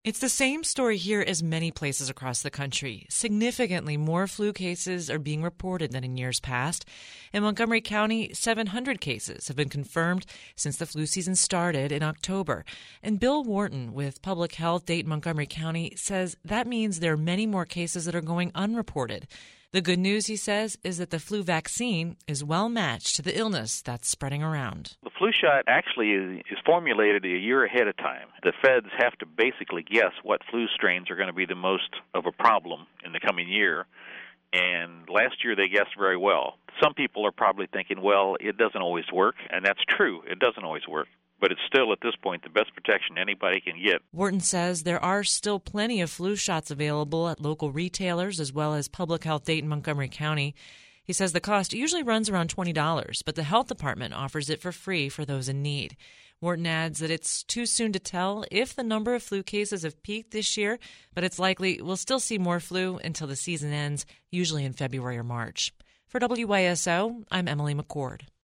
It's the same story here as many places across the country. Significantly more flu cases are being reported than in years past. In Montgomery County, 700 cases have been confirmed since the flu season started in October. And Bill Wharton with Public Health Dayton Montgomery County says that means there are many more cases that are going unreported. The good news, he says, is that the flu vaccine is well matched to the illness that's spreading around. The flu shot actually is formulated a year ahead of time. The feds have to basically guess what flu strains are going to be the most of a problem in the coming year. And last year they guessed very well. Some people are probably thinking, well, it doesn't always work. And that's true. It doesn't always work. But it's still, at this point, the best protection anybody can get. Wharton says there are still plenty of flu shots available at local retailers as well as Public Health Dayton Montgomery County. He says the cost usually runs around $20, but the health department offers it for free for those in need. Wharton adds that it's too soon to tell if the number of flu cases have peaked this year, but it's likely we'll still see more flu until the season ends, usually in February or March. For WYSO, I'm Emily McCord.